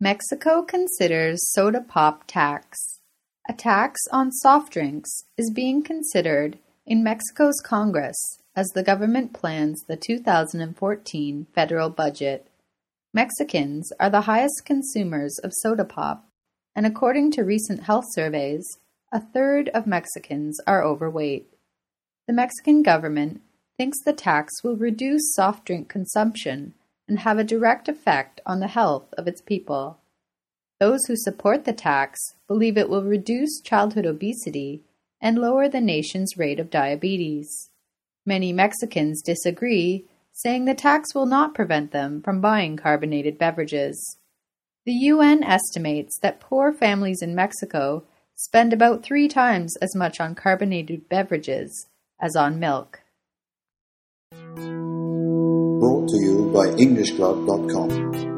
Mexico considers soda pop tax. A tax on soft drinks is being considered in Mexico's Congress as the government plans the 2014 federal budget. Mexicans are the highest consumers of soda pop, and according to recent health surveys, a third of Mexicans are overweight. The Mexican government thinks the tax will reduce soft drink consumption and have a direct effect on the health of its people. Those who support the tax believe it will reduce childhood obesity and lower the nation's rate of diabetes. Many Mexicans disagree, saying the tax will not prevent them from buying carbonated beverages. The UN estimates that poor families in Mexico spend about 3 times as much on carbonated beverages as on milk. Brought to you by EnglishClub.com.